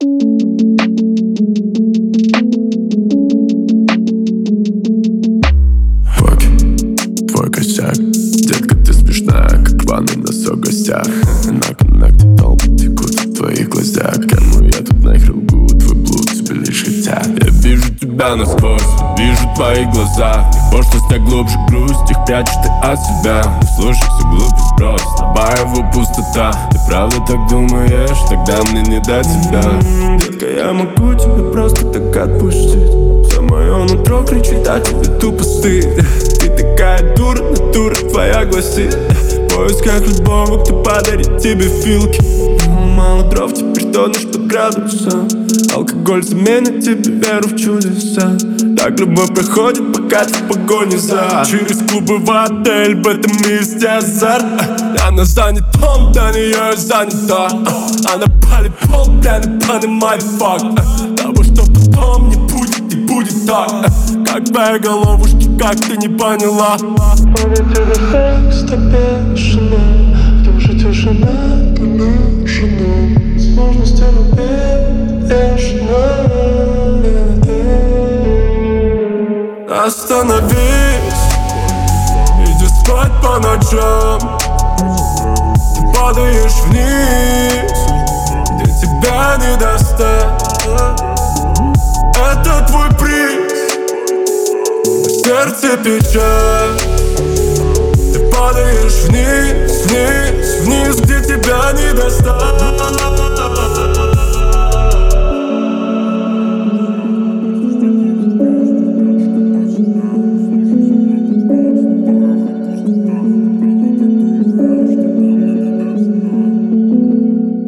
Твой косяк, детка, ты смешная, как ванный носок в гостях. На где толпы текут в твоих глазах. Кому я тут нахер лгу, твой блуд тебе лишь хотят. Я вижу тебя насквозь, вижу твои глаза. Их пошлость, а глубже грусть, их прячешь ты от себя. Не слушай всю глупость, брось, тобой его пустота. Ты правда так думаешь, тогда мне не до тебя. Детка, я могу тебя просто так отпустить. Все мое нутро кричит, а тебе тупо стыд. Ты такая дура, натура твоя гласит. В поисках любого, кто подарит тебе филки. Мало дров, теперь тонешь под градусом. Алкоголь заменит тебе веру в чудеса. Так любовь проходит, пока ты в погоне за. Через клубы в отель, в этом месте азарт. Она занята, он до нее занята. Она палит пол, прямо понимает факт того, что потом не будет и будет так. Как твои головушки, как ты не поняла. Поведи секс, так бешено. В душе тишина, конечно. Возможностями бешено. Остановись, иди спать по ночам. Ты падаешь вниз, где тебя не достать. Это твой приз, в сердце печаль. Ты падаешь вниз, вниз, вниз, где тебя не достать.